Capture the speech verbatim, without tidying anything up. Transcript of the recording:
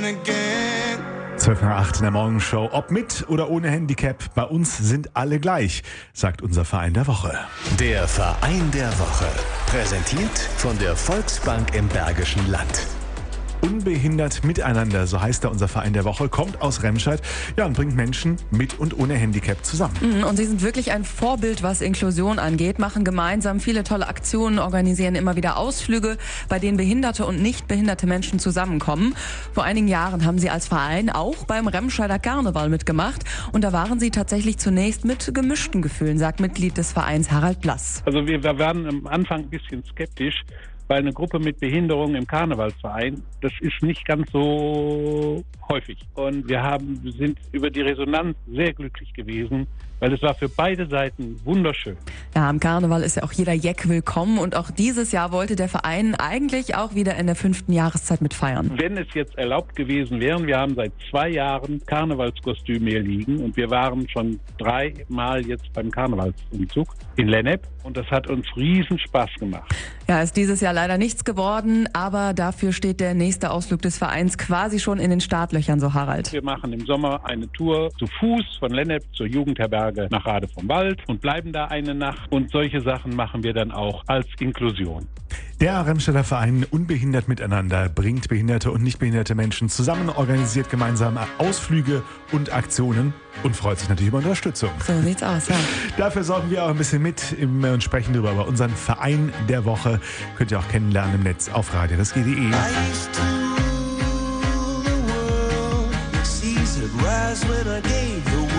zwölf Uhr acht in der Morgenshow. Ob mit oder ohne Handicap, bei uns sind alle gleich, sagt unser Verein der Woche. Der Verein der Woche. Präsentiert von der Volksbank im Bergischen Land. Unbehindert miteinander, so heißt da unser Verein der Woche, kommt aus Remscheid, ja, und bringt Menschen mit und ohne Handicap zusammen. Und sie sind wirklich ein Vorbild, was Inklusion angeht, machen gemeinsam viele tolle Aktionen, organisieren immer wieder Ausflüge, bei denen behinderte und nicht behinderte Menschen zusammenkommen. Vor einigen Jahren haben sie als Verein auch beim Remscheider Karneval mitgemacht und da waren sie tatsächlich zunächst mit gemischten Gefühlen, sagt Mitglied des Vereins Harald Blass. Also wir, wir waren am Anfang ein bisschen skeptisch, weil eine Gruppe mit Behinderung im Karnevalsverein, das ist nicht ganz so häufig. Und wir haben, sind über die Resonanz sehr glücklich gewesen, weil es war für beide Seiten wunderschön. Ja, am Karneval ist ja auch jeder Jeck willkommen und auch dieses Jahr wollte der Verein eigentlich auch wieder in der fünften Jahreszeit mitfeiern. Wenn es jetzt erlaubt gewesen wäre, wir haben seit zwei Jahren Karnevalskostüme hier liegen und wir waren schon dreimal jetzt beim Karnevalsumzug in Lennep und das hat uns riesen Spaß gemacht. Ja, ist dieses Jahr leider nichts geworden, aber dafür steht der nächste Ausflug des Vereins quasi schon in den Startlöchern, so Harald. Wir machen im Sommer eine Tour zu Fuß von Lennep zur Jugendherberge nach Rade vom Wald und bleiben da eine Nacht und solche Sachen machen wir dann auch als Inklusion. Der Remscheider Verein Unbehindert miteinander bringt behinderte und nicht behinderte Menschen zusammen, organisiert gemeinsam Ausflüge und Aktionen und freut sich natürlich über Unterstützung. So sieht's aus, ja. Dafür sorgen wir auch ein bisschen mit im, und sprechen darüber über unseren Verein der Woche. Könnt ihr auch kennenlernen im Netz auf radio punkt de.